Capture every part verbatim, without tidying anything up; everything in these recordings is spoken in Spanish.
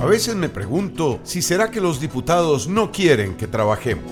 A veces me pregunto si será que los diputados no quieren que trabajemos.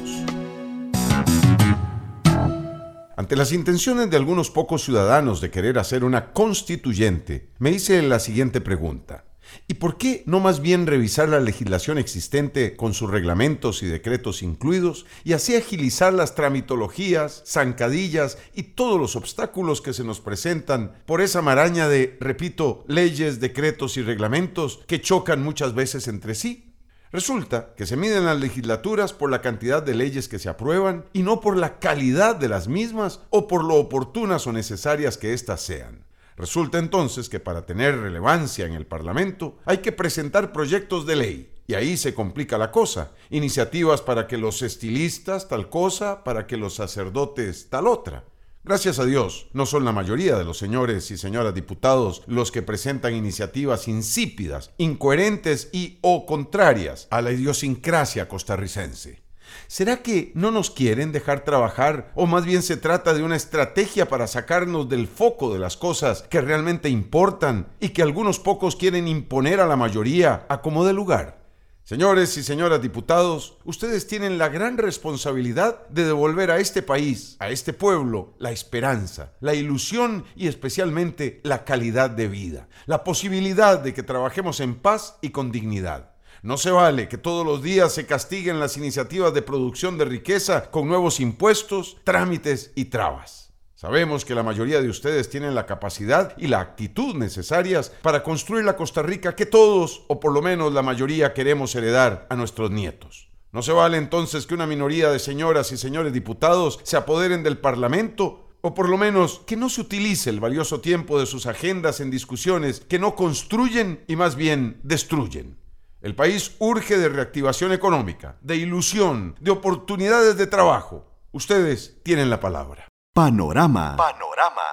Ante las intenciones de algunos pocos ciudadanos de querer hacer una constituyente, me hice la siguiente pregunta. ¿Y por qué no más bien revisar la legislación existente con sus reglamentos y decretos incluidos y así agilizar las tramitologías, zancadillas y todos los obstáculos que se nos presentan por esa maraña de, repito, leyes, decretos y reglamentos que chocan muchas veces entre sí? Resulta que se miden las legislaturas por la cantidad de leyes que se aprueban y no por la calidad de las mismas o por lo oportunas o necesarias que éstas sean. Resulta entonces que para tener relevancia en el Parlamento hay que presentar proyectos de ley. Y ahí se complica la cosa. Iniciativas para que los estilistas tal cosa, para que los sacerdotes tal otra. Gracias a Dios, no son la mayoría de los señores y señoras diputados los que presentan iniciativas insípidas, incoherentes y o contrarias a la idiosincrasia costarricense. ¿Será que no nos quieren dejar trabajar o más bien se trata de una estrategia para sacarnos del foco de las cosas que realmente importan y que algunos pocos quieren imponer a la mayoría a como dé lugar? Señores y señoras diputados, ustedes tienen la gran responsabilidad de devolver a este país, a este pueblo, la esperanza, la ilusión y especialmente la calidad de vida, la posibilidad de que trabajemos en paz y con dignidad. No se vale que todos los días se castiguen las iniciativas de producción de riqueza con nuevos impuestos, trámites y trabas. Sabemos que la mayoría de ustedes tienen la capacidad y la actitud necesarias para construir la Costa Rica que todos, o por lo menos la mayoría, queremos heredar a nuestros nietos. No se vale entonces que una minoría de señoras y señores diputados se apoderen del Parlamento, o por lo menos que no se utilice el valioso tiempo de sus agendas en discusiones que no construyen y más bien destruyen. El país urge de reactivación económica, de ilusión, de oportunidades de trabajo. Ustedes tienen la palabra. Panorama. Panorama.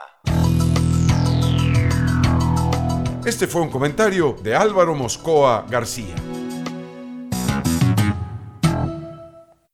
Este fue un comentario de Álvaro Moscoa García.